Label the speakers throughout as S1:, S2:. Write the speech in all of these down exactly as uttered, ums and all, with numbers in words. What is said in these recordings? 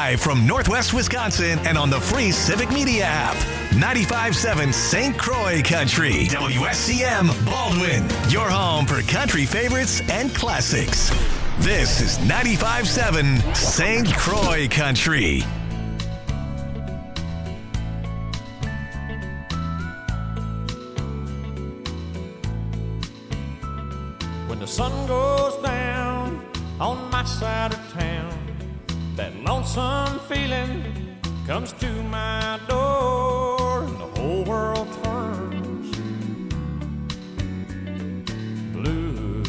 S1: live from Northwest Wisconsin and on the free Civic Media app. ninety-five point seven Saint Croix Country. W S C M Baldwin. Your home for country favorites and classics. This is ninety-five point seven Saint Croix Country.
S2: When the sun goes down on my side of town, that lonesome feeling comes to my door, and the whole world turns blue.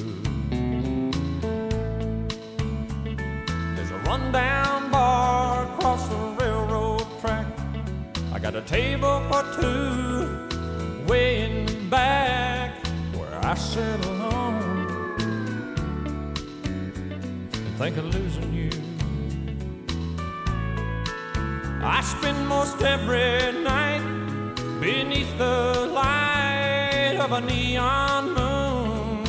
S2: There's a rundown bar across the railroad track. I got a table for two way in the back where I sit alone and think of losing you. I spend most every night beneath the light of a neon moon.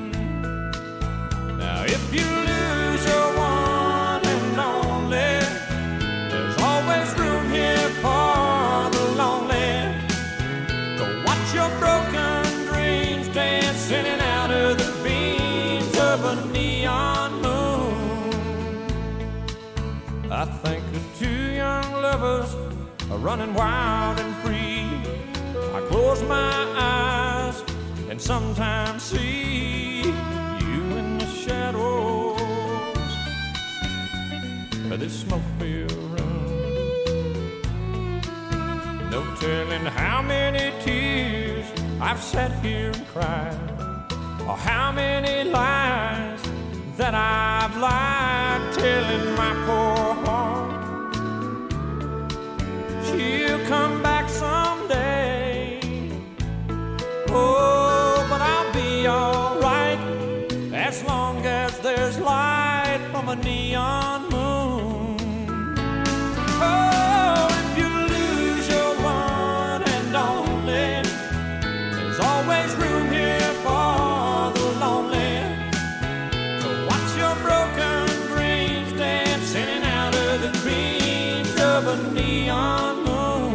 S2: Now if you lose your one and only, there's always room here for the lonely. To watch your broken dreams dancing in and out of the beams of a neon moon. I think of two young lovers are running wild and free. I close my eyes and sometimes see you in the shadows of this smoke-filled room. No telling how many tears I've sat here and cried, or how many lies that I've lied, telling my poor heart she'll come back someday. Oh, but I'll be alright as long as there's light from a neon moon. Oh, if you lose your one and only, there's always room here for the lonely. To watch your broken dreams dance in and out of the beams of a neon moon.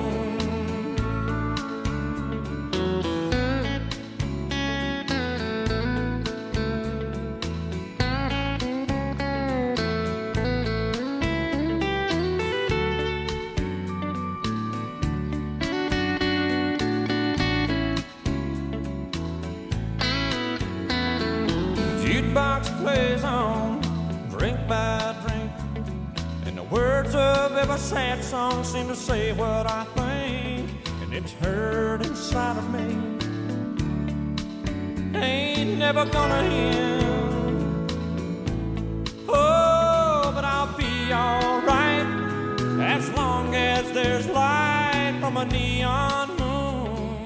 S2: Jukebox plays on, drink by drink, and the words of every sad song seem to say what I think, and it's hurt inside of me. Ain't never gonna end. Oh, but I'll be alright as long as there's light from a neon moon.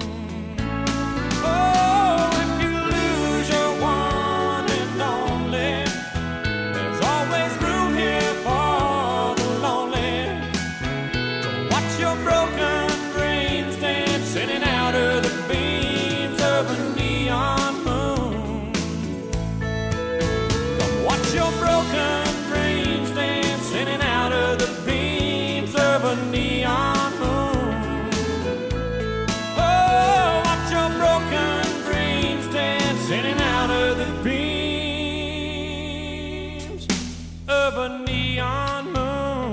S2: Oh, if you lose your one and only, there's always room here for the lonely. To watch your broken dreams dance in and out of the beams of a neon moon. Come watch your broken dreams dance in and out of the beams of a neon moon. Oh, watch your broken dreams dance in and out of the beams of a neon moon.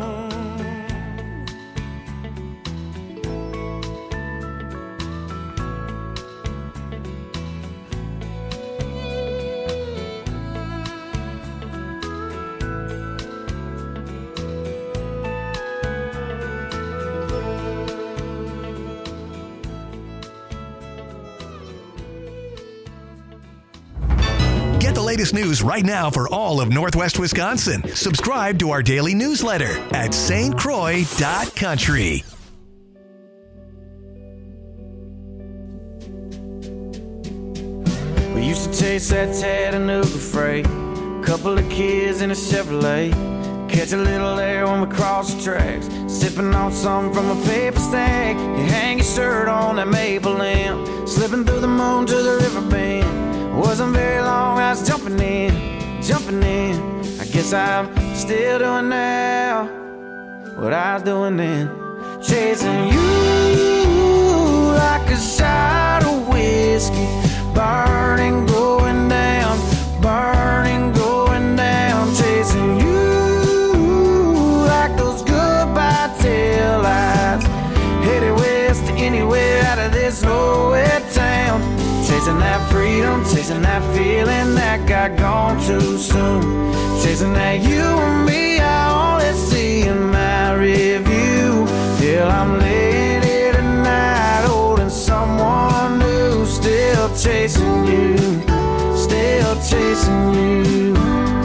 S1: Get the latest news right now for all of Northwest Wisconsin. Subscribe to our daily newsletter at S T Croix dot country.
S3: We used to chase that Chattanooga freight, couple of kids in a Chevrolet, catch a little air when we cross the tracks, sipping on something from a paper stack. You hang your shirt on that maple limb, slipping through the moon to the river bend. Wasn't very long, I was jumping in, jumping in. I guess I'm still doing now. what I was doing then. Chasing you like a shot of whiskey, burning, going down, burning, going down. Chasing you like those goodbye tail lights, headed west to anywhere out of this nowhere town. Chasing that freedom, chasing that feeling that got gone too soon. Chasing that you and me I only see in my review. Till I'm laying here tonight holding someone new. Still chasing you, still chasing you.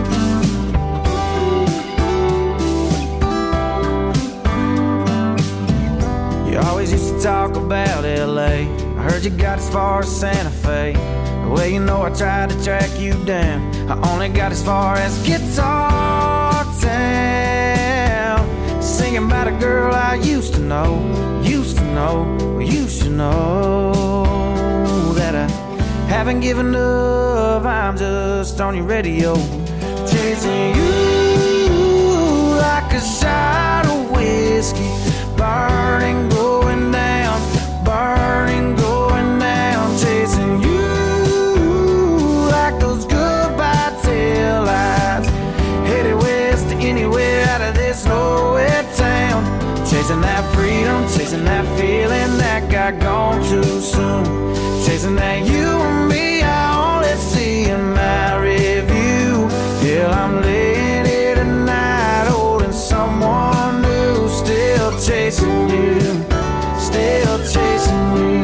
S3: You always used to talk about L A. I heard you got as far as Santa Fe. Well, you know I tried to track you down. I only got as far as Guitar Town. Singing about a girl I used to know, used to know, used to know. That I haven't given up, I'm just on your radio. Chasing you like a shot of whiskey, burning, going down, burning, going down. Chasing you like those goodbye tail lights, headed west to anywhere out of this nowhere town. Chasing that freedom, chasing that feeling that got gone too soon. Chasing that you and me I only see in my review. Till I'm laying here tonight holding someone new. Still chasing you, still chasing you.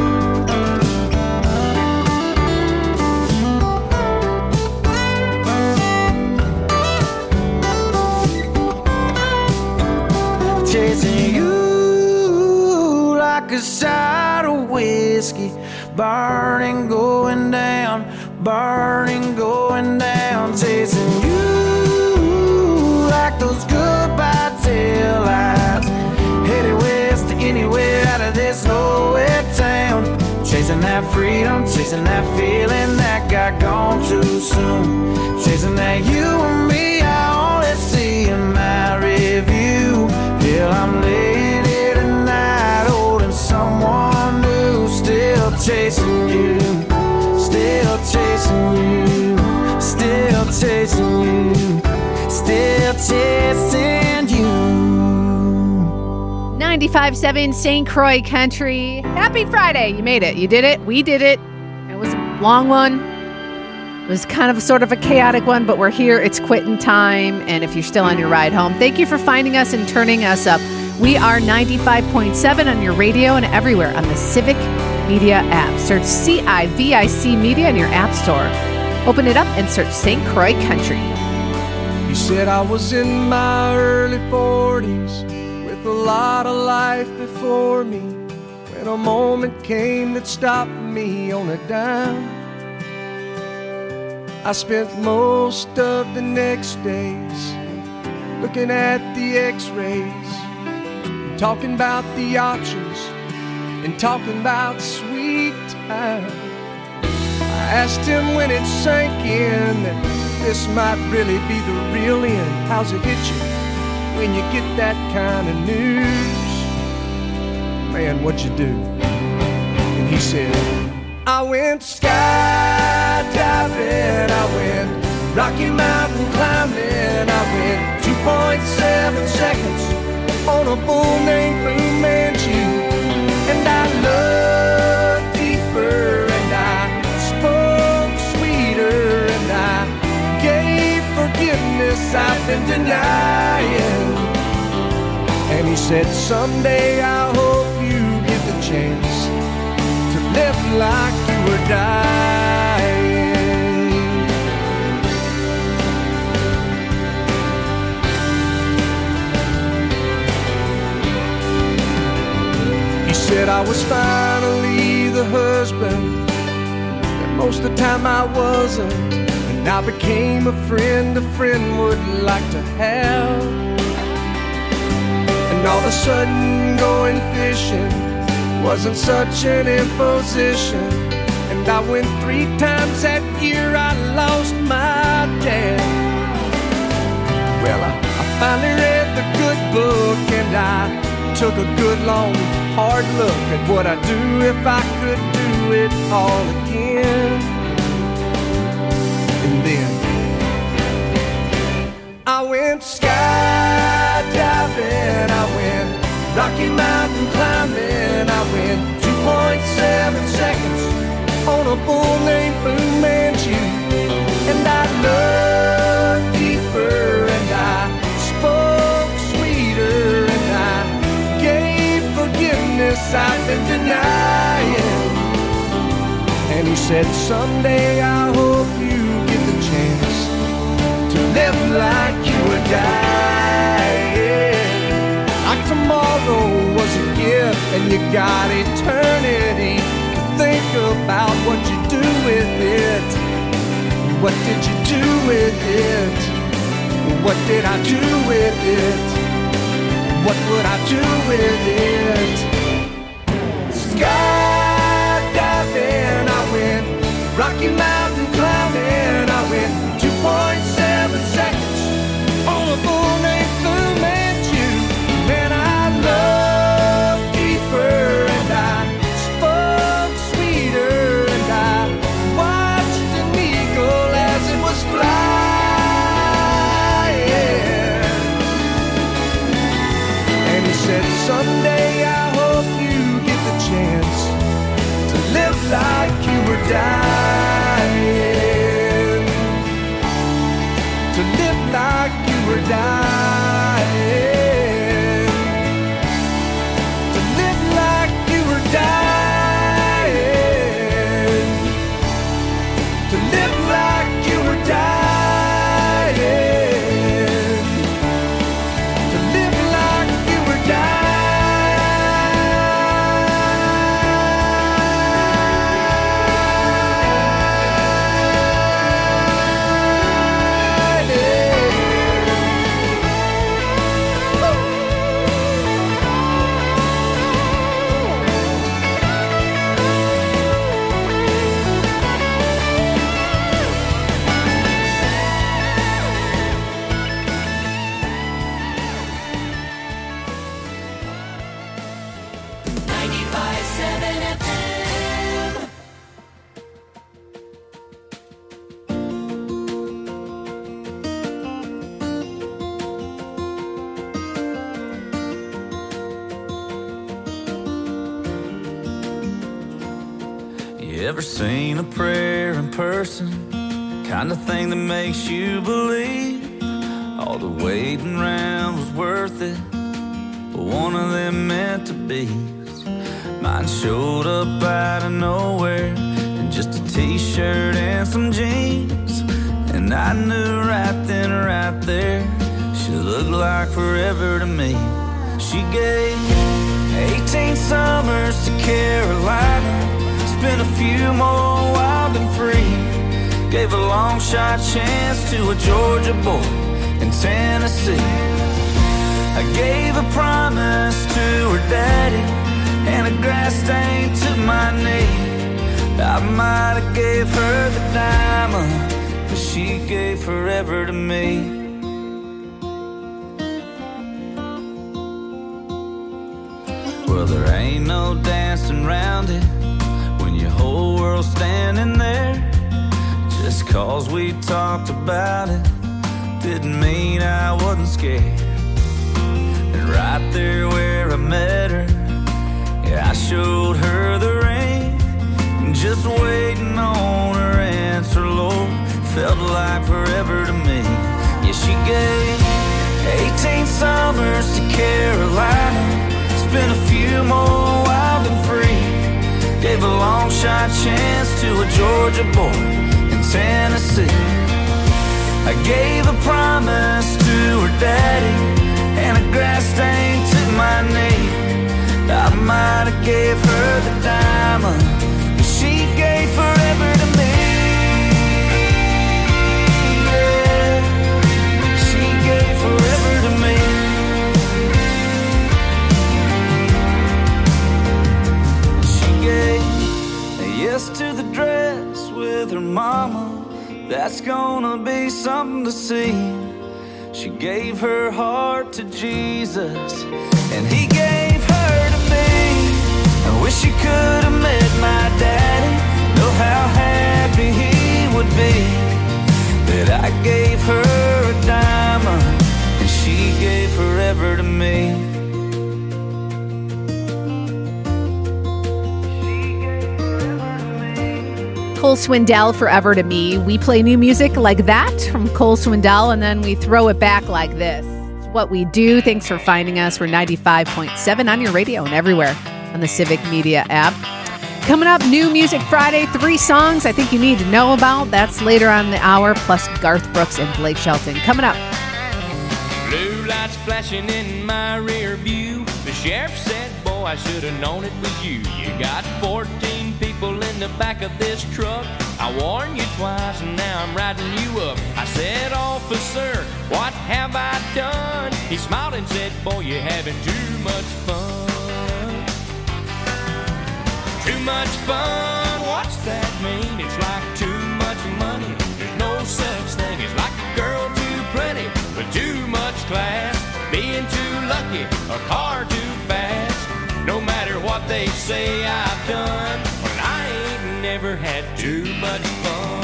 S3: Chasing you like a shot of whiskey, burning, going down, burning, going down. Chasing you like those goodbye tail lights, headed west to anywhere out of this nowhere town. Chasing that freedom, chasing that feeling that got gone too soon. Chasing that you and me I only see in my review. Till I'm laying here tonight holding someone new. Still chasing you, still chasing you, still chasing you, still chasing you.
S4: ninety-five point seven Saint Croix Country. Happy Friday. You made it. You did it. We did it. It was a long one. It was kind of sort of a chaotic one, but we're here. It's quitting time. And if you're still on your ride home, thank you for finding us and turning us up. We are ninety-five point seven on your radio and everywhere on the Civic Media app. Search C I V I C Media in your app store. Open it up and search Saint Croix Country.
S2: You said I was in my early forties with a lot of life before me, when a moment came that stopped me on a dime. I spent most of the next days looking at the x-rays, talking about the options and talking about sweet time. I asked him when it sank in that this might really be the real end. How's it hit you when you get that kind of news? Man, what'd you do? And he said, I went skydiving, I went Rocky Mountain climbing, I went two point seven seconds on a bull named Blue Manchu. And I looked deeper and I spoke sweeter and I gave forgiveness I've been denying. And he said, someday I hope you get the chance to live like you were dying. He said I was finally the husband that most of the time I wasn't, and I became a friend a friend would like to have. And all of a sudden going fishing wasn't such an imposition, and I went three times that year I lost my dad. Well, I, I finally read the good book, and I took a good long hard look at what I'd do if I could do it all again. And then I went skydiving, I went Rocky Mountain climbing, I went two point seven seconds on a bull named Fu Manchu. And I loved deeper, and I spoke sweeter, and I gave forgiveness I've been denying. And he said, someday I hope you get the chance to live like you were dying. Like tomorrow was a gift, and you got eternity to think about what you do with it. What did you do with it? What did I do with it? What would I do with it? Skydiving, I went Rocky Mountain climbing, I went two point seven seconds on a bull named Fu Manchu. Man, I loved deeper, and I spoke sweeter, and I watched an eagle as it was flying. And he said, someday I hope you get the chance to live like you were dying. To live like you were dying. To live like you were dying. To live like you were dying. To live like you were dying.
S5: ninety-five seven F M.
S3: You ever seen a prayer in person? Kind of thing that makes you believe all the waiting around was worth it, but one of them meant to be. Mine showed up out of nowhere in just a t-shirt and some jeans, and I knew right then, right there, she looked like forever to me. She gave eighteen summers to Carolina, spent a few more wild and free, gave a long shot chance to a Georgia boy in Tennessee. I gave a promise to her daddy and a grass stain to my knee. I might have gave her the diamond, but she gave forever to me. Well, there ain't no dancing around it when your whole world's standing there. Just cause we talked about it didn't mean I wasn't scared. And right there where I met her, yeah, I showed her the ring, just waiting on her answer, Lord, felt like forever to me. Yeah, she gave eighteen summers to Carolina, spent a few more wild and free, gave a long shot chance to a Georgia boy in Tennessee. I gave a promise to her daddy and a grass stain to my knee. I might have gave her the diamond, but she gave forever to me. Yeah, she gave forever to me. She gave a yes to the dress with her mama. That's gonna be something to see. She gave her heart to Jesus, and he gave her to me. I wish she could have met my daddy. Know how happy he would be that I gave her a diamond and she gave forever to me.
S4: Cole Swindell, Forever to Me. We play new music like that from Cole Swindell, and then we throw it back like this. It's what we do. Thanks for finding us. We're ninety-five point seven on your radio and everywhere on the Civic Media app. Coming up, New Music Friday, three songs I think you need to know about. That's later on in the hour, plus Garth Brooks and Blake Shelton. Coming up.
S6: Blue lights flashing in my rear view. The sheriff said, boy, I should have known it was you. You got fourteen people in the back of this truck. I warned you twice and now I'm riding you up. I said, officer, what have I done? He smiled and said, boy, you're having too much fun. Too much fun, what's that mean? It's like too much money. There's no such thing as like a girl too pretty with too much class, being too lucky, a car too fast. No matter what they say I've done, well, I ain't never had too much fun.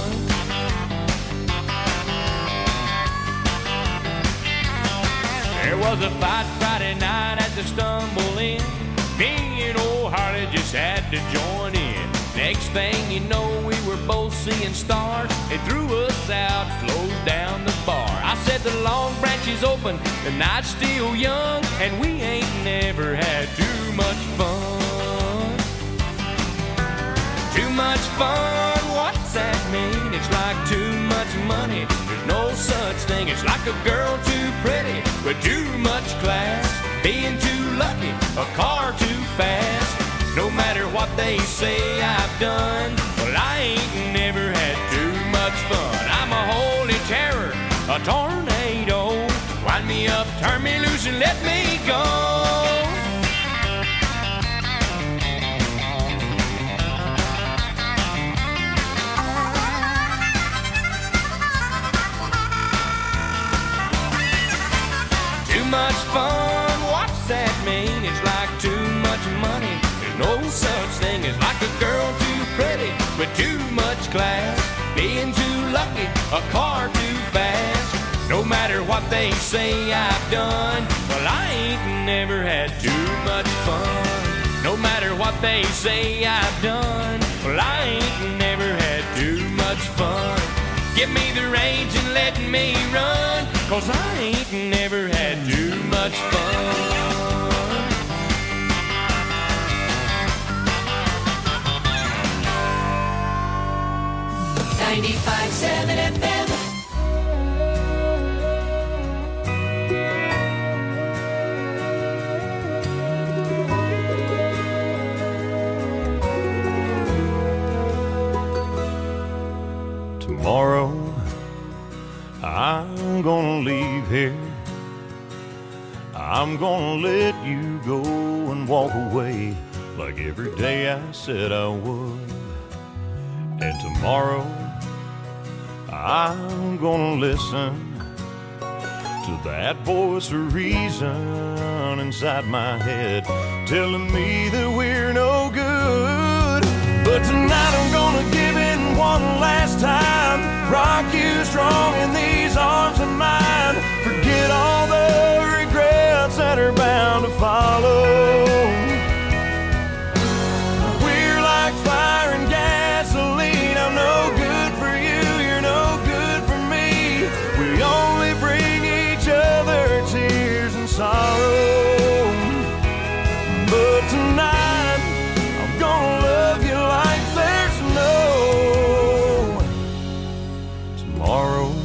S6: There was a fight Friday night at the Stumble Inn. Me and old Harley just had to join in. Next thing you know, we were both seeing stars. They threw us out, closed down the bar. I said the Long Branch is open, the night's still young, and we ain't never had too much fun. Too much fun, what's that mean? It's like too much money. There's no such thing. It's like a girl too pretty with too much class, being too lucky, a car too fast. No matter what they say I've done, well, I ain't never had too much fun. I'm a holy terror, a tornado. Wind me up, turn me loose, and let me go. Too much fun, what's that mean? It's like too much money. There's no such thing as like a girl too pretty with too much class, being too lucky, a car too fast. No matter what they say I've done, well, I ain't never had too much fun. No matter what they say I've done, well, I ain't never had too much fun. Give me the reins and let me run, 'cause I ain't never had too much fun.
S5: ninety-five seven F M.
S7: Tomorrow I'm gonna leave here. I'm gonna let you go and walk away like every day I said I would. And tomorrow I'm gonna listen to that voice of reason inside my head telling me that we're no good. But tonight I'm gonna give in one last time, rock you strong in these arms of mine. Forget all the regrets that are bound to follow. We're like fire and gasoline. I'm no good for you, you're no good for me. We only bring each other tears and sorrow. But tonight I'm gonna love you like there's no tomorrow.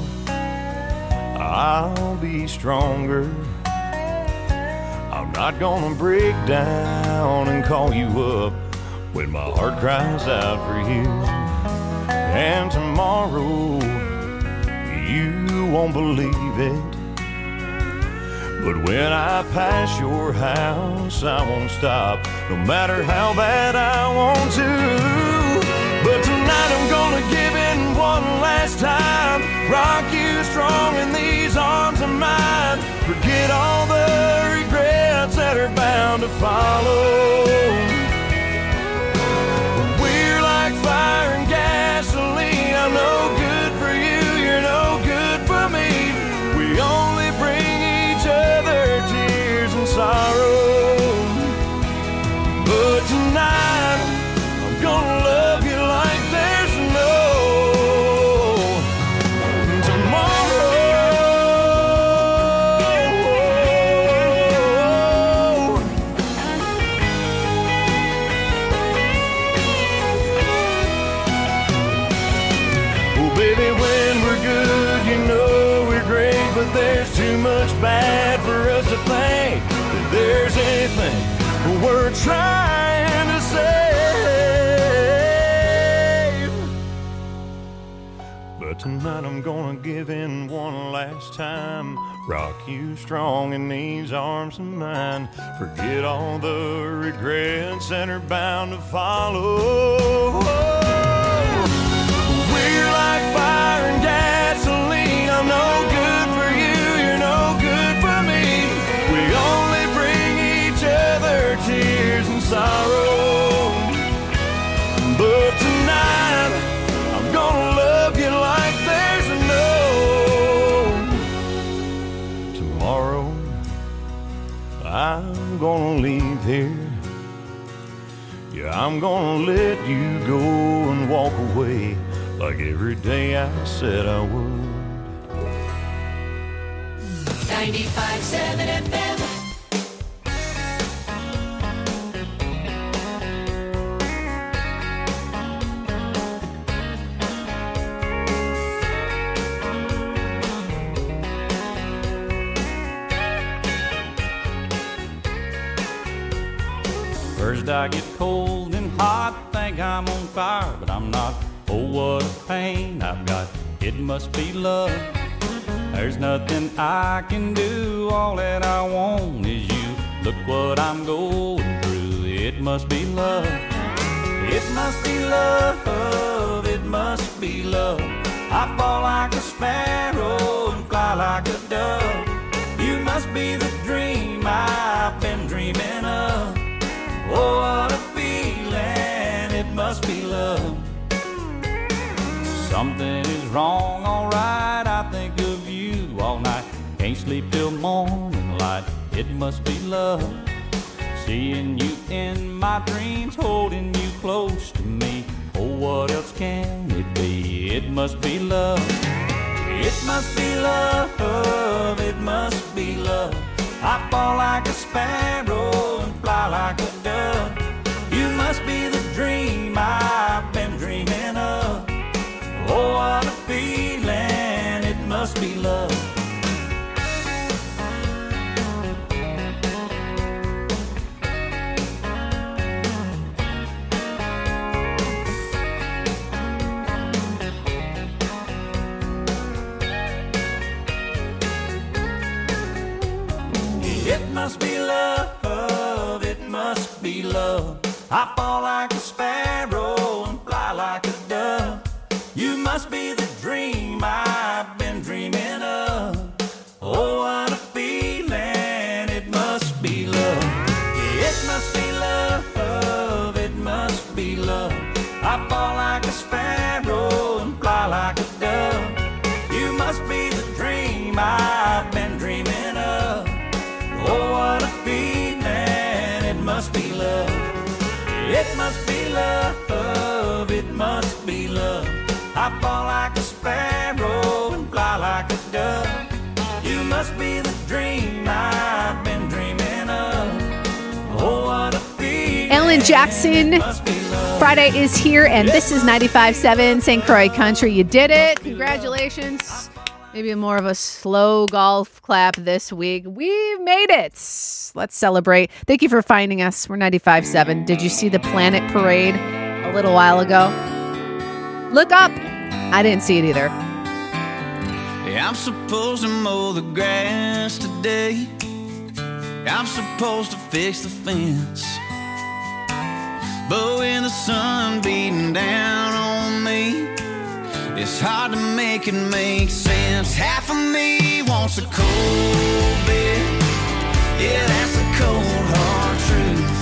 S7: I'll be stronger. I'm not gonna break down and call you up when my heart cries out for you. And tomorrow you won't believe it, but when I pass your house I won't stop, no matter how bad I want to. But tonight I'm gonna give in one last time, rock you strong in these arms that are bound to follow. We're like fire and gasoline. I'm no good for you, you're no good for me. We only bring each other tears and sorrow. But tonight, I'm gonna love you like there's no tomorrow. Oh, baby, when we're good, you know we're great, but there's too much bad for us to think that there's anything we're trying to save. But tonight I'm gonna give in one last time, rock you strong in these arms of mine, forget all the regrets that are bound to follow. We're like fire and gasoline. I'm no good for you, you're no good for me. We only bring each other tears and sorrow. But tonight, I'm gonna love you like there's no tomorrow. I'm gonna leave here. Yeah, I'm gonna let you go and walk away like every day I said I would.
S5: ninety-five seven F M.
S8: First I get cold and hot, think I'm on fire, but I'm not. Oh, what a pain I've got, it must be love. There's nothing I can do, all that I want is you. Look what I'm going through, it must be love. It must be love, it must be love. I fall like a sparrow and fly like a dove. You must be the dream I've been dreaming of. Oh, what a feeling, it must be love. Something is wrong, alright, I think of you all night. Can't sleep till morning light, it must be love. Seeing you in my dreams, holding you close to me. Oh, what else can it be? It must be love. It must be love, it must be love. I fall like a sparrow and fly like a dove. You must be the dream I've been dreaming of. Oh, what a feeling, it must be love. It must be love, it must be love. I fall like a sparrow and fly like a dove. You must be the dream I've been dreaming of. Oh, what a feeling, it must be love. It must be love, it must be love. I fall like a sparrow and fly like a dove. You must be the dream I've been dreaming of. Oh, what a feeling, it must be love. It must be love, it must be love. I fall like a sparrow and fly like a dove. You must be the dream I've been dreaming of. Oh, what a feeling.
S4: Alan Jackson, Friday is here, and this is ninety-five point seven Saint Croix Country. You did it. Congratulations. Maybe more of a slow golf clap this week. We made it. Let's celebrate. Thank you for finding us. We're ninety-five point seven. Did you see the Planet Parade a little while ago? Look up. I didn't see it either.
S3: Yeah, I'm supposed to mow the grass today. I'm supposed to fix the fence. But when the sun beating down on me, it's hard to make it make sense. Half of me wants a cold beer. Yeah, that's the cold hard truth.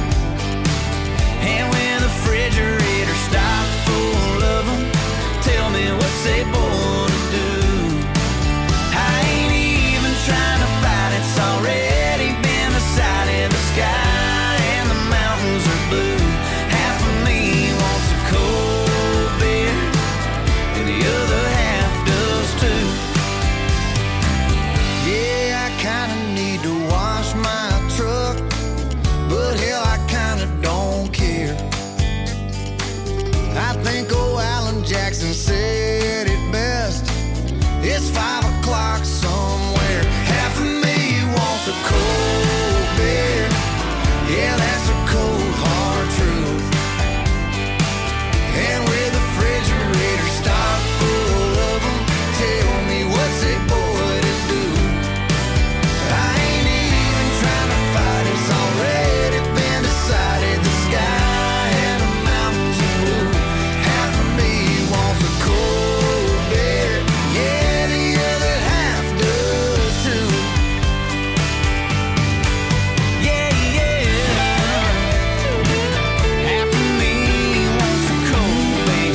S3: And when the refrigerator stopped full of them, tell me what's a boy to do? I ain't even trying to fight, it's already been decided. The sky and the mountains are blue. Half of me wants a cold beer, and the other half does too. Yeah, I kinda need to wash my truck, but hell, I kinda don't care. I think old Alan Jackson said it best. It's five o'clock somewhere. Half of me wants a cold beer. Yeah, that's a cold hard truth. And with the refrigerator stocked full of them, tell me what's a boy to do? I ain't even trying to fight, it's already been decided. The sky and the mountains are blue. Half of me wants a cold beer. Yeah, the other half does too. Yeah, yeah. Half of me wants a cold beer.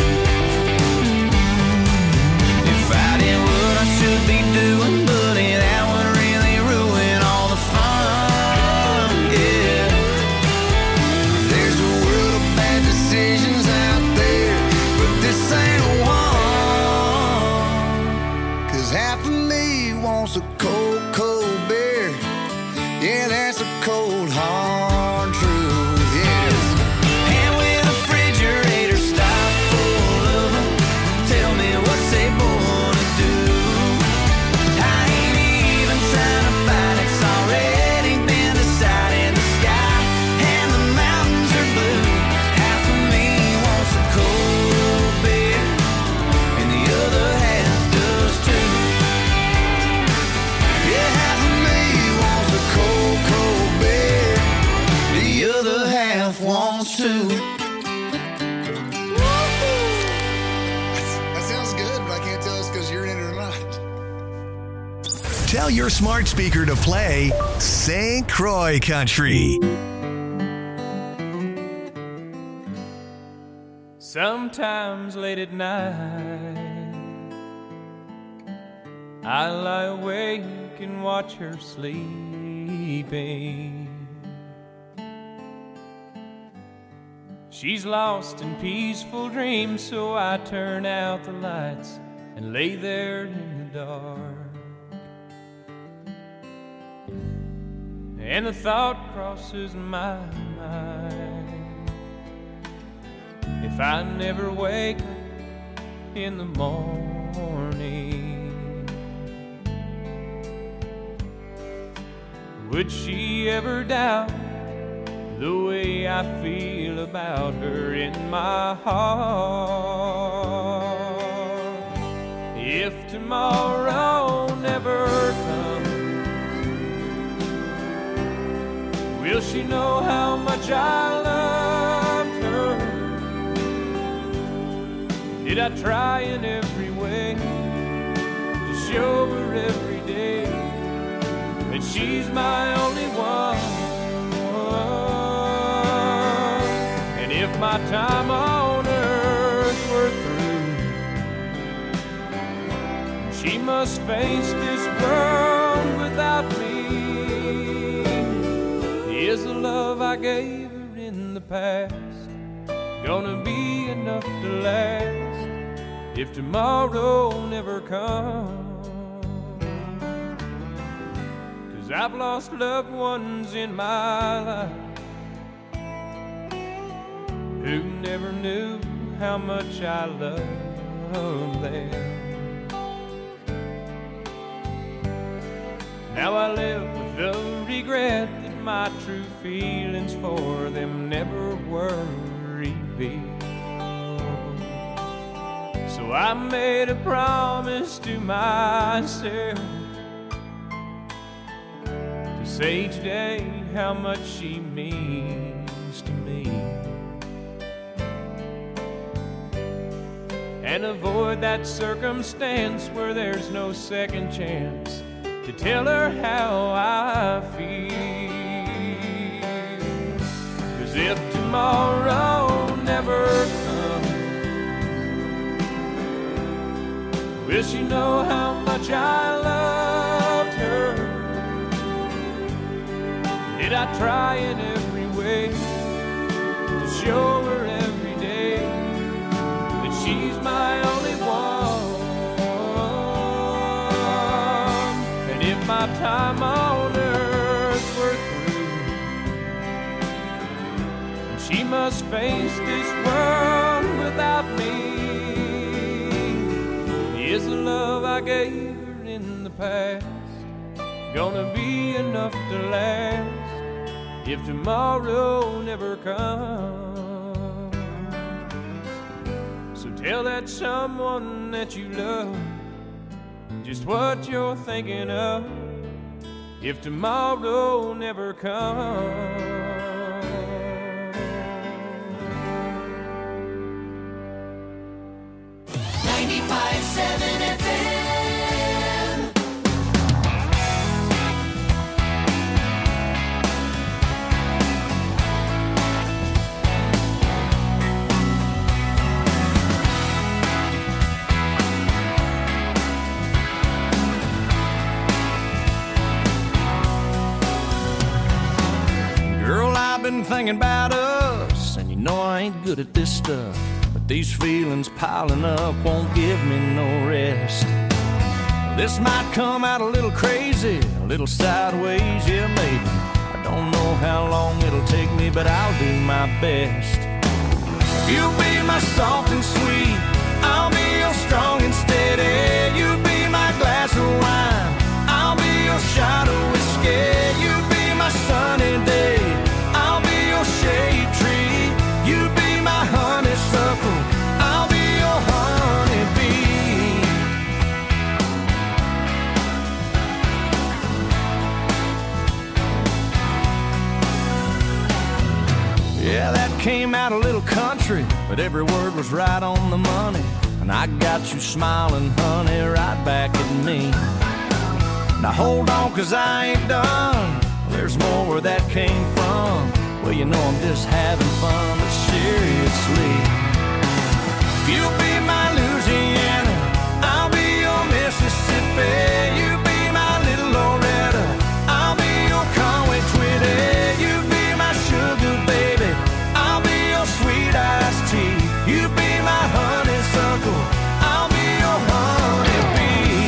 S3: If I did what I should be doing, buddy, that would really ruin all the fun. Yeah. There's a world of bad decisions out there, but this ain't one. 'Cause half of me wants a cold, cold beer. Yeah, that's a cold, hard truth, yes. And when the refrigerator stopped full of them, tell me what's a boy to do? I ain't even trying to fight, it's already been decided. The sky and the mountains are blue. Half of me wants a cold beer, and the other half does too. Yeah, half of me wants a cold, cold beer. The other half wants to. That sounds good, but I can't tell it's because you're in it or not.
S1: Tell your smart speaker to play Saint Croix Country.
S6: Sometimes late at night, I lie awake and watch her sleeping. She's lost in peaceful dreams, so I turn out the lights and lay there in the dark. And the thought crosses my mind, if I never wake up in the morning, would she ever doubt the way I feel about her in my heart? If tomorrow never comes, will she know how much I loved her? Did I try in every way to show her every day that she's my only one? And if my time on earth were through, she must face this world without me. Is the love I gave her in the past gonna be enough to last if tomorrow never comes? 'Cause I've lost loved ones in my life who never knew how much I loved them. Now I live with the regret that my true feelings for them never were revealed. So I made a promise to myself to say each day how much she means to me, and avoid that circumstance where there's no second chance to tell her how I feel. as if tomorrow never comes. Will she know how much I loved her? Did I try in every way to show her every day that she's my only one? And if my time on earth were through, she must face this world without me, is the love I gave her in the past gonna be enough to last if tomorrow never comes? So tell that someone that you love just what you're thinking of if tomorrow never comes.
S5: ninety-five seven F M.
S7: Girl, I've been thinking about us, and you know I ain't good at this stuff, but these feelings piling up won't give me no rest. This might come out a little crazy, a little sideways, yeah maybe. I don't know how long it'll take me, but I'll do my best. You'll be my soft and sweet, I'll be your strong and steady. You be my glass of wine, I'll be your shot of whiskey. You be my sunny day, I'll be your shade tree. You be my honeysuckle, I'll be your honeybee. Yeah, that came out a little country, but every word was right on the money. And I got you smiling, honey, right back at me. Now hold on, cause I ain't done. There's more where that came from. Well, you know I'm just having fun, but seriously, you'll be my Louisiana, I'll be your Mississippi. You be my little Loretta, I'll be your Conway Twitty. You be my sugar baby, I'll be your sweet iced tea. You be my honeysuckle, I'll be your honeybee.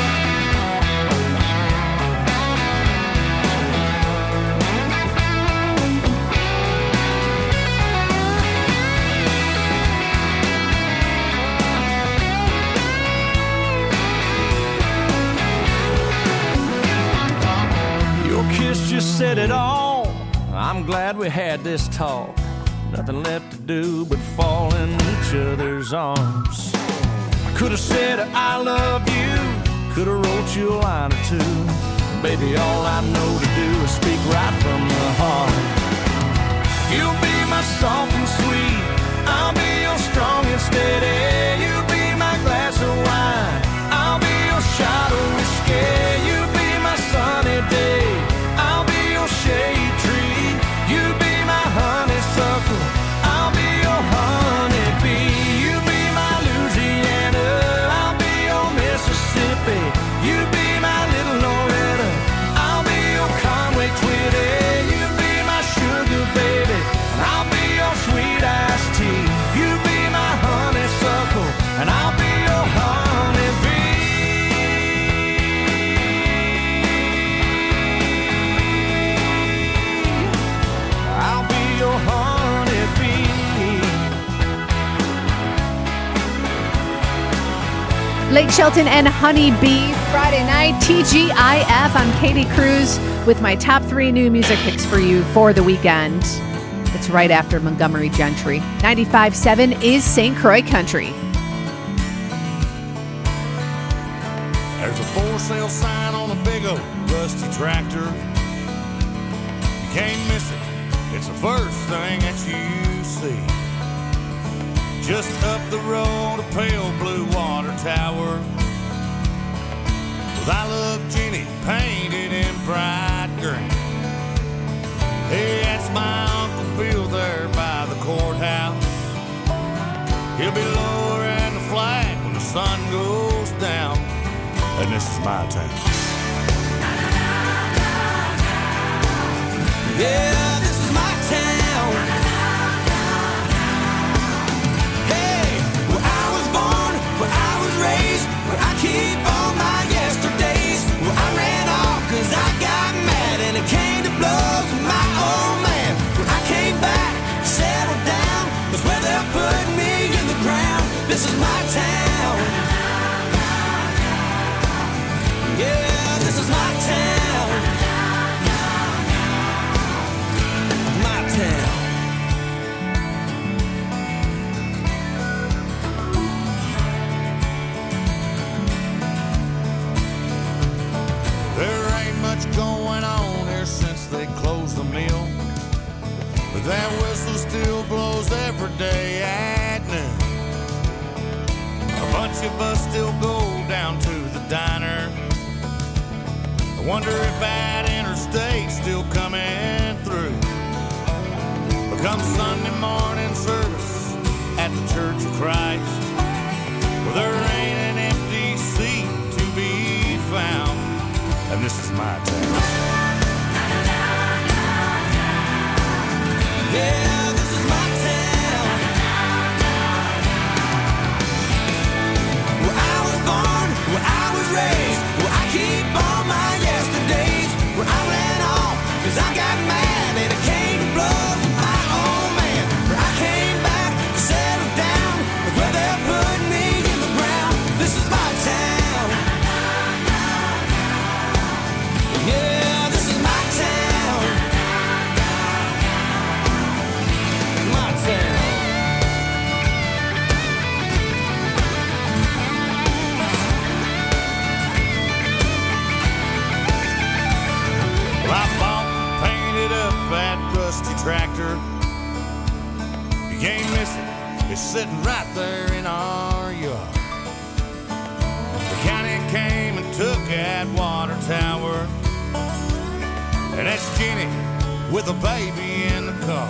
S7: Your kiss just said it all. I'm glad we had this talk. Nothing left to do but fall in each other's arms. I could have said I love you, could have wrote you a line or two. Baby, all I know to do is speak right from the heart. You'll be my soft and sweet, I'll be your strong and steady. You be my glass of wine, I'll be your shot of whiskey. You be my sunny day, I'll be your shade tree. You be my honeysuckle, I'll be your honeybee. You be my Louisiana, I'll be your Mississippi. You be my little Loretta, I'll be your Conway Twitty. You be my sugar baby, I'll be your sweet iced tea. You be my honeysuckle, and I'll be your honeybee. I'll be your honeybee.
S4: Lake Shelton and Honeybee, Friday night, T G I F. I'm Katie Cruz with my top three new music picks for you for the weekend. It's right after Montgomery Gentry. ninety-five point seven is Saint Croix Country.
S9: There's a for sale sign on a big old rusty tractor. You can't miss it, it's the first thing that you see. Just up the road, a pale blue water tower with I Love Jenny painted in bright green. Hey, that's my Uncle Bill there He'll be lowering the flag when the sun goes down. And this is my town.
S8: Yeah, this is my town. Hey, where I was born, where I was raised, where I keep all my yesterdays, where I ran off cause I got mad and it came to blows with my old man. Where I came back, settled down, that's where they're putting me in the ground. This is my town. Yeah, this is my town. My town.
S9: There ain't much going on here since they closed the mill, but that whistle still blows every day at noon. A bunch of us still go down to the diner. I wonder if that interstate's still coming through. But come Sunday morning service at the Church of Christ, well, there ain't an empty seat to be found. And this is my town.
S8: Yeah, this is my town. Where I was born, where I was raised, where I keep all my yesterdays, where I ran off cause I got mad and it came to blows with my old man. Where I came back, settled down, where they're putting me in the ground. This is my town. Yeah, this is my town. My town.
S9: Well, I bought and painted up that rusty tractor. You can't miss it, it's sitting right there in our yard. The county came and took that water tower, and that's Jenny with a baby in the car.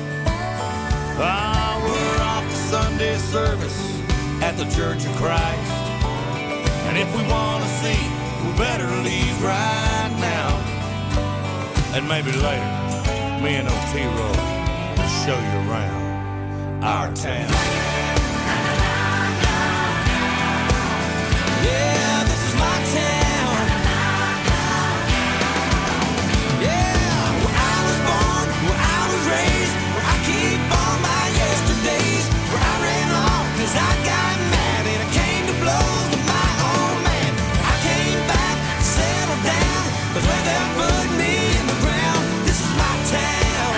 S9: Ah, we're off to Sunday service at the Church of Christ, and if we want to see, we better leave right now. And maybe later, me and Otero will show you around our town.
S8: Yeah, this is my town. Yeah, where I was born, where I was raised, where I keep all my yesterdays, where I ran off cause I got mad and it came to blows with my old man. I came back, settled down, cause where they're putting me in the ground. This is my town.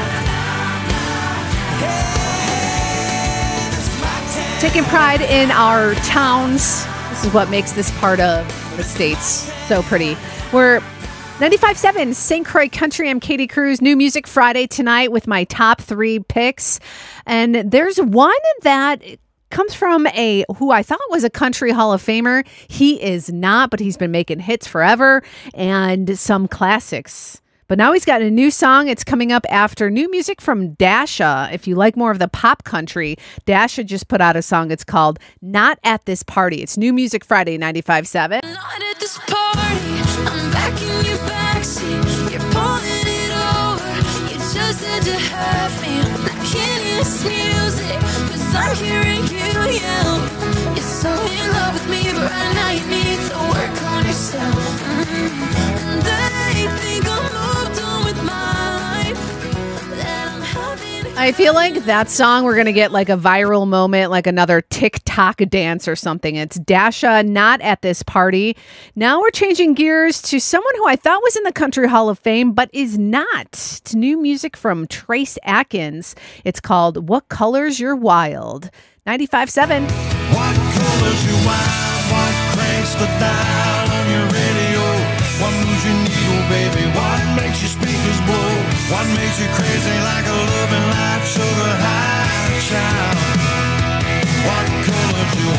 S8: Hey, this is my town.
S4: Taking pride in our towns. This is what makes this part of the States so pretty. We're ninety-five point seven Saint Croix Country. I'm Katie Cruz. New Music Friday tonight with my top three picks. And there's one that comes from a who I thought was a country Hall of Famer. He is not, but he's been making hits forever and some classics. But now he's got a new song. It's coming up after new music from Dasha. If you like more of the pop country, Dasha just put out a song. It's called Not at This Party. It's New Music Friday, ninety-five point seven.
S5: Not at this party, I'm back in your backseat. You're pulling it over. You just had to have me. I can't hear this music, cause I'm hearing you yell. You're so in love with me, but right now you need to work on yourself. Mm-hmm. And they think I'm moved on with my life, that I'm having.
S4: I feel like that song, we're going to get like a viral moment, like another TikTok dance or something. It's Dasha, Not at This Party. Now we're changing gears to someone who I thought was in the Country Hall of Fame, but is not. It's new music from Trace Atkins. It's called What Colors Your Wild. ninety-five point seven.
S8: What colors your wild? What cranks the dial on your radio? What moves your needle, baby? What makes your speakers blow? What makes you crazy like a loving life sugar high child? What colors your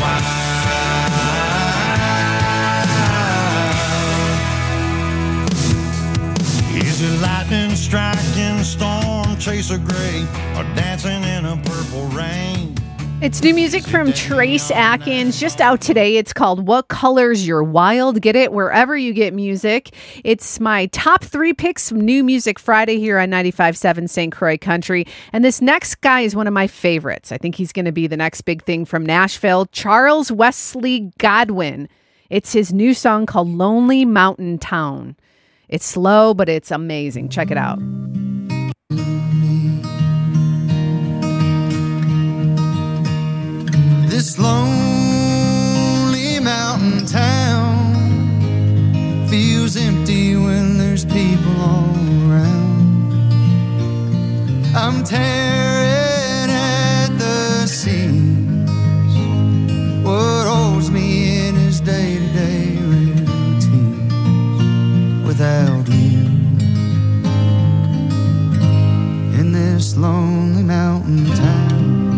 S8: wild? Is it lightning striking, storm chaser gray, or dancing in a purple rain?
S4: It's new music from Trace Atkins, just out today. It's called What Colors Your Wild. Get it wherever you get music. It's my top three picks from New Music Friday here on ninety-five point seven Saint Croix Country. And this next guy is one of my favorites. I think he's going to be the next big thing from Nashville. Charles Wesley Godwin. It's his new song called Lonely Mountain Town. It's slow, but it's amazing. Check it out.
S10: This lonely mountain town feels empty when there's people all around. I'm tearing at the seams. What holds me in is day-to-day routine without you. In this lonely mountain town.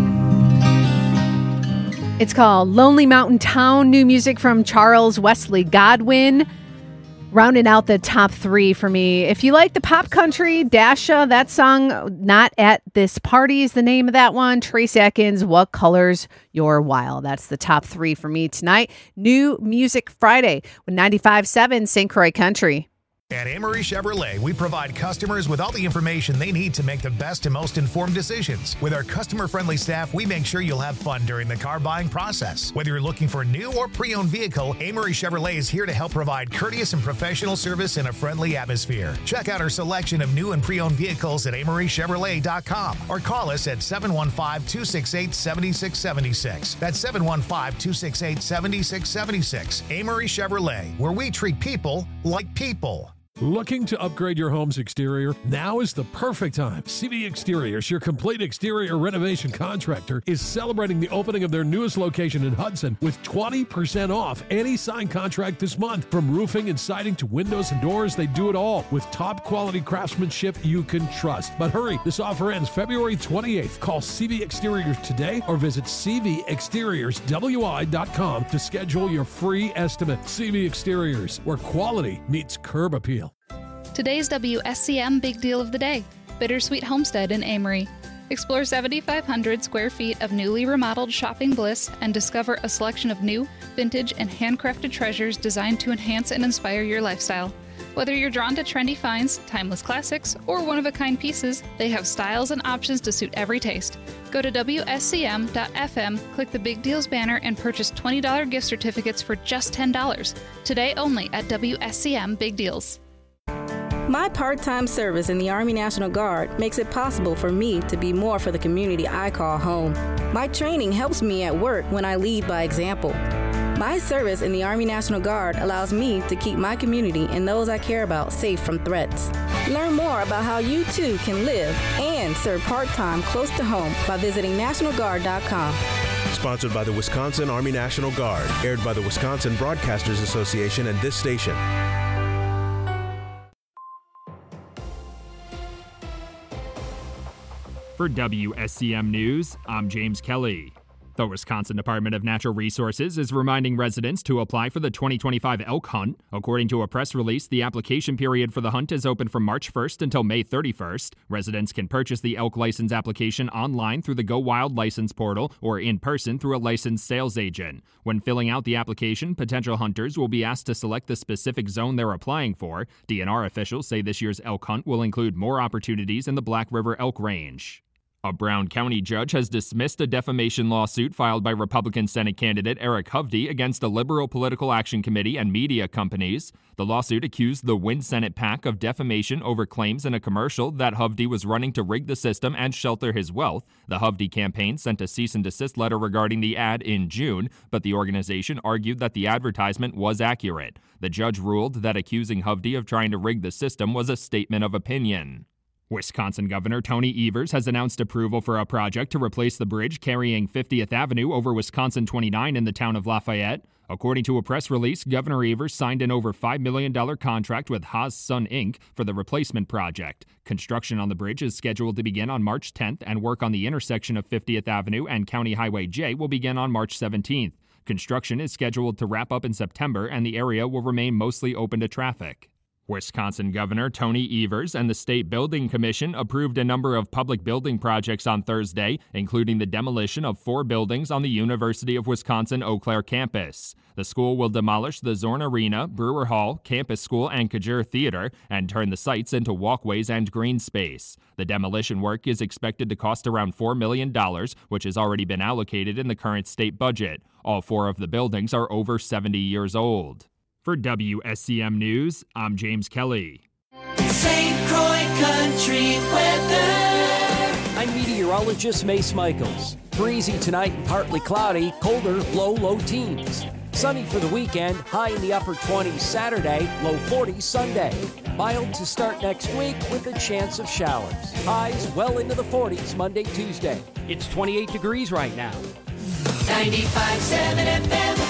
S4: It's called Lonely Mountain Town, new music from Charles Wesley Godwin. Rounding out the top three for me. If you like the pop country, Dasha, that song, Not at This Party is the name of that one. Trace Atkins, What Colors Your Wild. That's the top three for me tonight. New Music Friday with ninety-five point seven Saint Croix Country.
S11: At Amory Chevrolet, we provide customers with all the information they need to make the best and most informed decisions. With our customer-friendly staff, we make sure you'll have fun during the car buying process. Whether you're looking for a new or pre-owned vehicle, Amory Chevrolet is here to help provide courteous and professional service in a friendly atmosphere. Check out our selection of new and pre-owned vehicles at amory chevrolet dot com or call us at seven one five, two six eight, seven six seven six. That's seven one five, two six eight, seven six seven six. Amory Chevrolet, where we treat people like people.
S12: Looking to upgrade your home's exterior? Now is the perfect time. C V Exteriors, your complete exterior renovation contractor, is celebrating the opening of their newest location in Hudson with twenty percent off any signed contract this month. From roofing and siding to windows and doors, they do it all with top quality craftsmanship you can trust. But hurry, this offer ends February twenty-eighth. Call C V Exteriors today or visit c v exteriors w i dot com to schedule your free estimate. C V Exteriors, where quality meets curb appeal.
S13: Today's W S C M Big Deal of the Day, Bittersweet Homestead in Amory. Explore seventy-five hundred square feet of newly remodeled shopping bliss and discover a selection of new, vintage, and handcrafted treasures designed to enhance and inspire your lifestyle. Whether you're drawn to trendy finds, timeless classics, or one-of-a-kind pieces, they have styles and options to suit every taste. Go to W S C M dot F M, click the Big Deals banner, and purchase twenty dollars gift certificates for just ten dollars. Today only at W S C M Big Deals.
S14: My part-time service in the Army National Guard makes it possible for me to be more for the community I call home. My training helps me at work when I lead by example. My service in the Army National Guard allows me to keep my community and those I care about safe from threats. Learn more about how you too can live and serve part-time close to home by visiting national guard dot com.
S15: Sponsored by the Wisconsin Army National Guard, aired by the Wisconsin Broadcasters Association and this station.
S16: For W S C M News, I'm James Kelly. The Wisconsin Department of Natural Resources is reminding residents to apply for the twenty twenty-five elk hunt. According to a press release, the application period for the hunt is open from March first until May thirty-first. Residents can purchase the elk license application online through the Go Wild license portal or in person through a licensed sales agent. When filling out the application, potential hunters will be asked to select the specific zone they're applying for. D N R officials say this year's elk hunt will include more opportunities in the Black River Elk Range. A Brown County judge has dismissed a defamation lawsuit filed by Republican Senate candidate Eric Hovde against a liberal political action committee and media companies. The lawsuit accused the Win Senate PAC of defamation over claims in a commercial that Hovde was running to rig the system and shelter his wealth. The Hovde campaign sent a cease and desist letter regarding the ad in June, but the organization argued that the advertisement was accurate. The judge ruled that accusing Hovde of trying to rig the system was a statement of opinion. Wisconsin Governor Tony Evers has announced approval for a project to replace the bridge carrying fiftieth Avenue over Wisconsin twenty-nine in the town of Lafayette. According to a press release, Governor Evers signed an over five million dollars contract with Haas Sun Incorporated for the replacement project. Construction on the bridge is scheduled to begin on March tenth, and work on the intersection of fiftieth Avenue and County Highway J will begin on March seventeenth. Construction is scheduled to wrap up in September, and the area will remain mostly open to traffic. Wisconsin Governor Tony Evers and the State Building Commission approved a number of public building projects on Thursday, including the demolition of four buildings on the University of Wisconsin-Eau Claire campus. The school will demolish the Zorn Arena, Brewer Hall, Campus School, and Kajur Theater and turn the sites into walkways and green space. The demolition work is expected to cost around four million dollars, which has already been allocated in the current state budget. All four of the buildings are over seventy years old. For W S C M News, I'm James Kelly.
S17: Saint Croix Country weather.
S18: I'm meteorologist Mace Michaels. Breezy tonight and partly cloudy, colder, low, low teens. Sunny for the weekend, high in the upper twenties Saturday, low forties Sunday. Mild to start next week with a chance of showers. Highs well into the forties Monday, Tuesday. It's twenty-eight degrees right now.
S17: ninety-five point seven F M.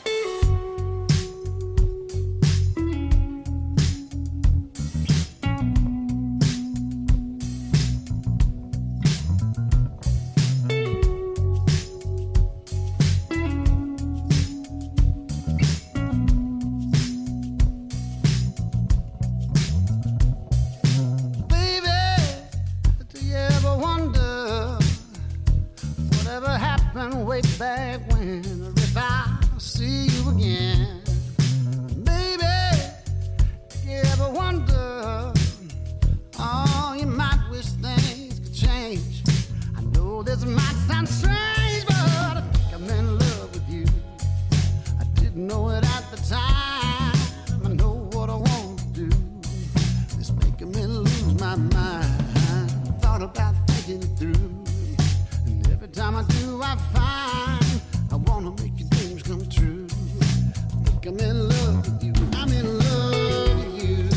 S19: Way back when, or if I see you again, baby, if you ever wonder, oh, you might wish things could change. I know this might sound strange, but I think I'm in love with you. I didn't know it at the time. I know what I want to do. It's making me lose my mind. Thought about thinking it through. Every time I do, I find I wanna make your dreams come true. I think I'm in love with you. I'm in love with you.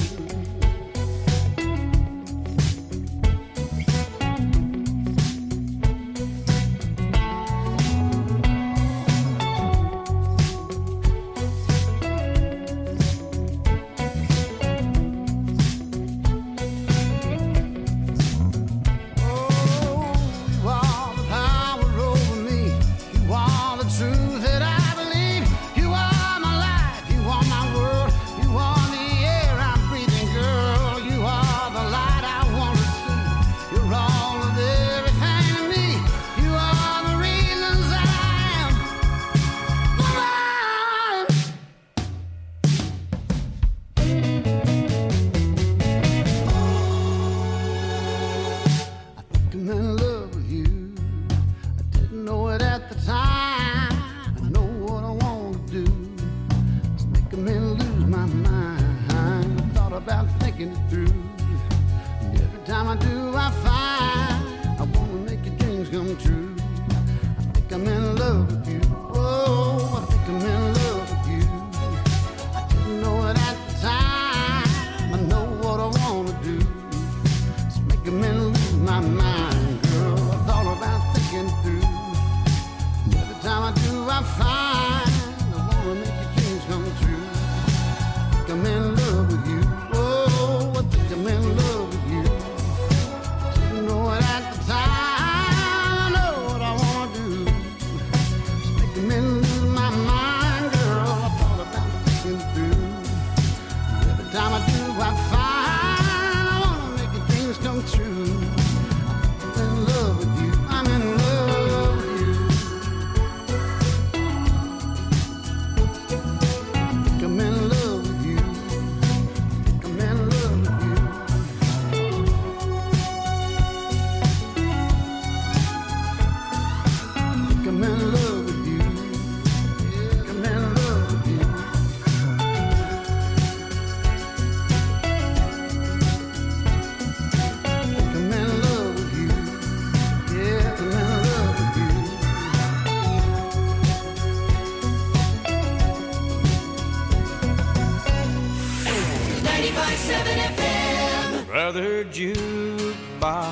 S17: Brother jukebox,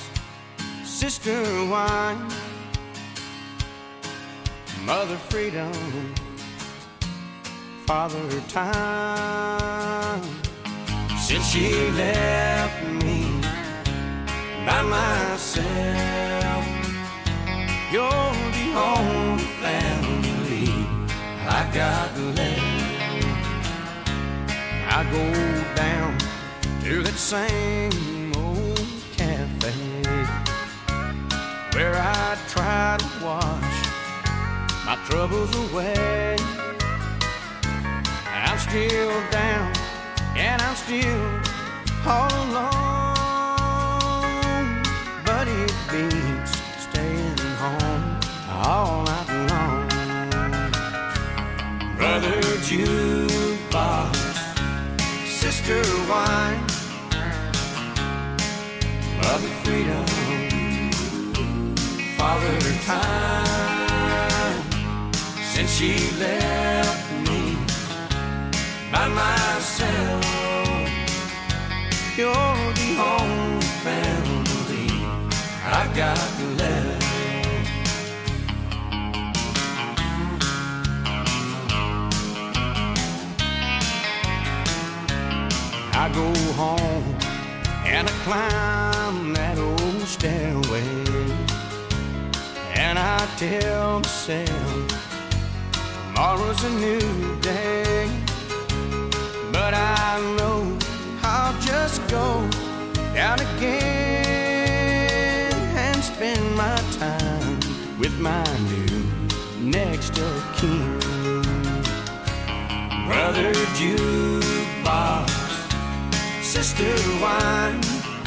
S17: sister wine, mother freedom, father time. Since she left me by myself, you're the only family I got left. I go down to that same old cafe where I try to wash my troubles away. I'm still down and I'm still all alone, but it beats staying home all night long. Brother jukebox, sister wine, mother freedom, father time. Since she left me by myself, you're the only family I've got left. I go home and I climb that old stairway, and I tell myself tomorrow's a new day. But I know I'll just go down again and spend my time with my new next of kin. Brother jukebox, sister wine,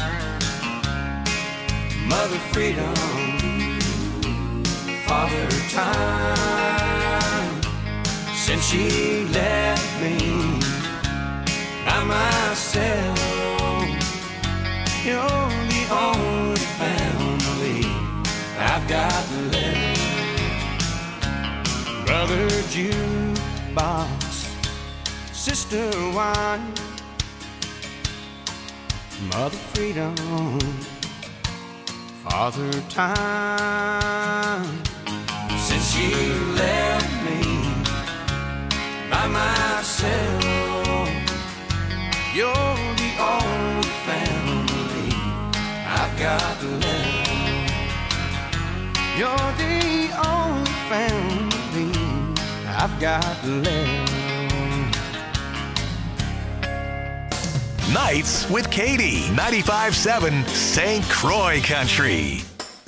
S17: mother freedom, father time. Since she left me by myself, you're the only family I've got left. Brother jukebox, sister wine, mother freedom, father time. Since she left me by myself, you're the only family I've got left. You're the only family I've got left.
S1: Nights with Katie, ninety-five seven Saint Croix Country.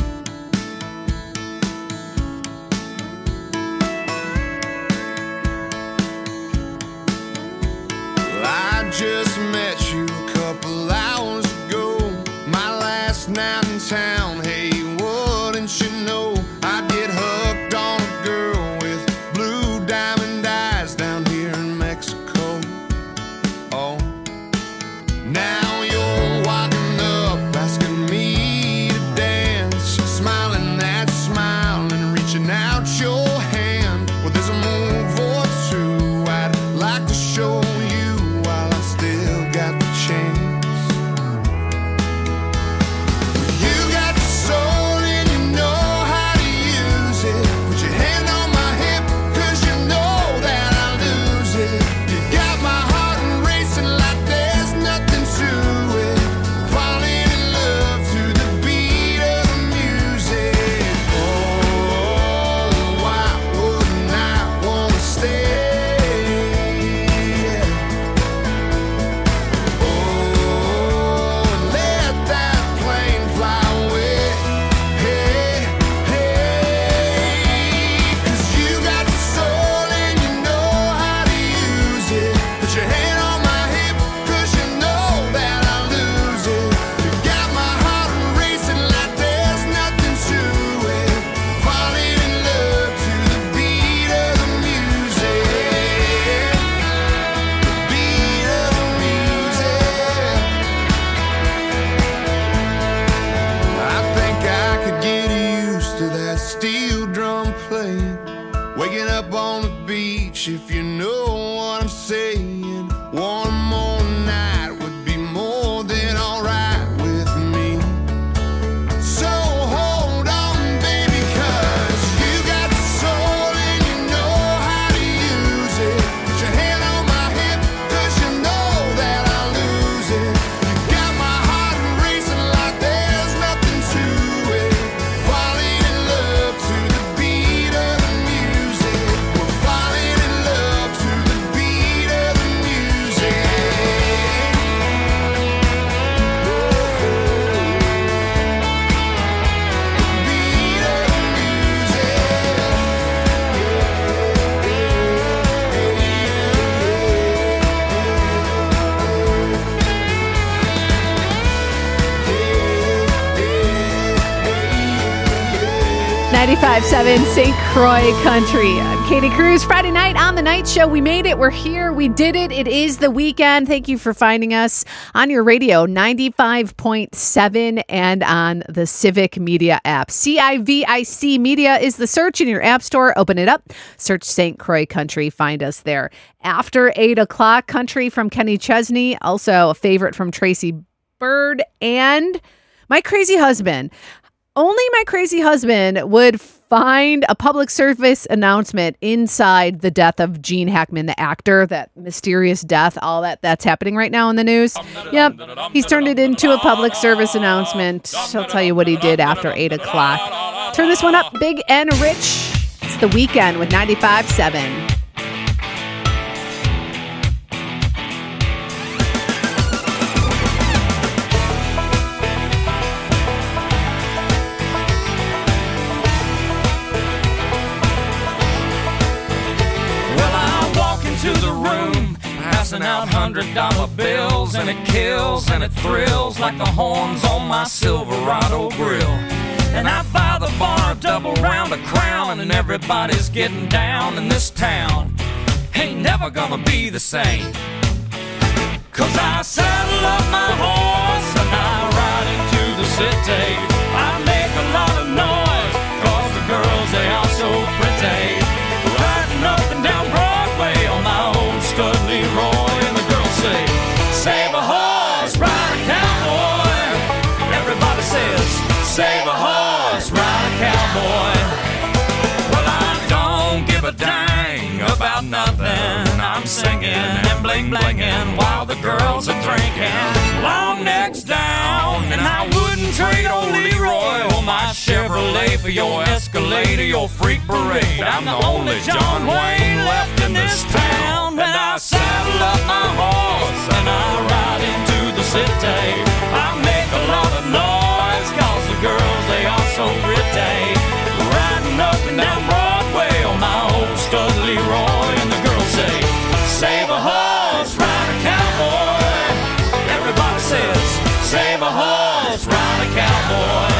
S9: I just met you a couple hours ago, my last night in town. Hey, wouldn't you know I get hooked on a girl with blue diamond eyes down here in Mexico. Oh, now you're walking up asking me to dance, smiling that smile and reaching out your hand. Well, there's a move or two I'd like to show you while I still got the chance. You got the soul and you know how to use it. Put your hand on my hip, cause you know that I'll lose it. You got my heart racing like there's nothing to it. Falling in love to the beat of the music. Oh, why wouldn't I wanna stay? Oh, let that plane fly away. Hey, hey, cause you got the soul and you know how to use it. Put your hand on my hip, cause you know that I'll lose it. You got my heart racing like there's nothing to it. Falling in love to the beat of the music. The beat of the music. I think I could get used to that steel drum playing, waking up on the beach, if you know what I'm saying. One more night would be more than alright with me. So hold on, baby, cause you got the soul and you know how to use it. Put your hand on my hip, cause you know that I'll lose it. You got my heart racing like there's nothing to it. Falling in love to the beat of the music. We're falling in love to the beat of the
S4: ninety-five point seven Saint Croix Country. I'm Katie Cruz. Friday night on the night show. We made it. We're here. We did it. It is the weekend. Thank you for finding us on your radio, ninety-five point seven, and on the Civic Media app. C I V I C Media is the search in your app store. Open it up. Search Saint Croix Country. Find us there. After eight o'clock, Country from Kenny Chesney. Also a favorite from Tracy Bird. And My Crazy Husband. Only my crazy husband would find a public service announcement inside the death of Gene Hackman, the actor, that mysterious death, all that that's happening right now in the news. Yep, he's turned it into a public service announcement. I'll tell you what he did after eight o'clock. Turn this one up, Big and Rich. It's The Weekend with ninety-five point seven.
S2: To the room, passing out hundred dollar bills, and it kills and it thrills like the horns on my Silverado grill. And I buy the bar a double round of Crown, and everybody's getting down in this town. Ain't never gonna be the same, 'cause I saddle up my horse and I ride into the city. I make a lot of noise 'cause the girls, they are so pretty. Riding up and down Broadway on my old stud Leroy, and the girls say, save a horse, ride a cowboy. Everybody says, save a horse, ride a cowboy. Well, I don't give a dang about nothing. I'm singing and bling blinging while the girls are drinking. Long necks down, and I wouldn't trade old Leroy or my Chevrolet for your Escalade or your freak parade. I'm the only John Wayne left in this town. And I saddle up my horse and I ride into the city. I make a lot of noise 'cause the girls, they are so pretty. Riding up and down Broadway on my old stud Leroy, and the girls say, save a horse, ride a cowboy. Everybody says, save a horse, ride a cowboy.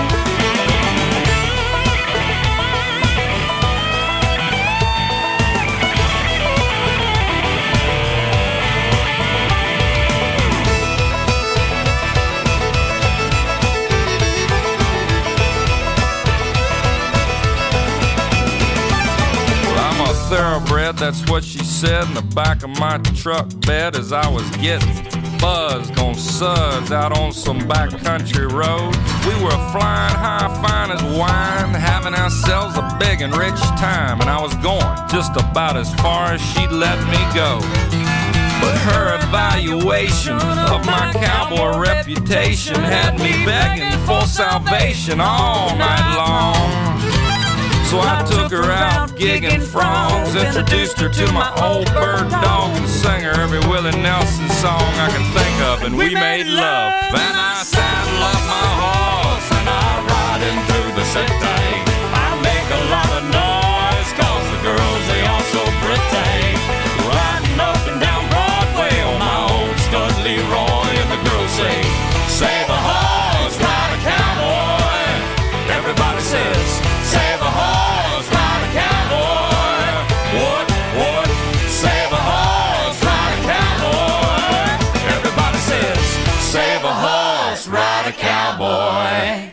S2: Thoroughbred, that's what she said in the back of my truck bed as I was getting buzzed on suds out on some backcountry road. We were flying high, fine as wine, having ourselves a big and rich time, and I was going just about as far as she'd let me go. But her evaluation of my cowboy reputation had me begging for salvation all night long. So I took her out gigging frogs, introduced her to my old bird dog, and sang her every Willie Nelson song I can think of, and we made love. Then I saddle up my horse and I ride into the city. I make a lot of noise 'cause the girls, they are so pretty. Riding up and down Broadway on my old stud Leroy, and the girls say, save a horse, ride a cowboy. Everybody says, save a horse, ride a cowboy. What, what? Save a horse, ride a cowboy. Everybody says, save a horse, ride a cowboy.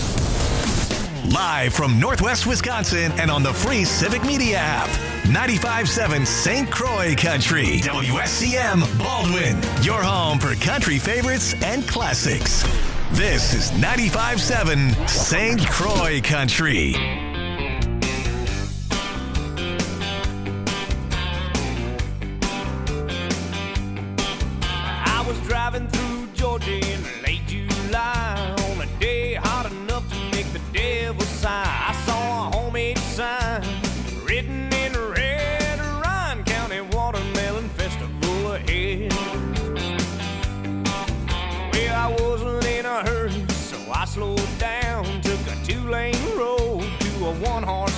S1: Live from Northwest Wisconsin and on the free Civic Media app. ninety-five point seven Saint Croix Country. W S C M Baldwin. Your home for country favorites and classics. This is ninety-five point seven Saint Croix Country.
S2: I was driving through Georgia in late July on a day hot enough to make the devil sigh. I saw a homemade sign written in red, Ryan County Watermelon Festival ahead. Well, I wasn't in a hurry, so I slowed down, took a two-lane road to a one-horse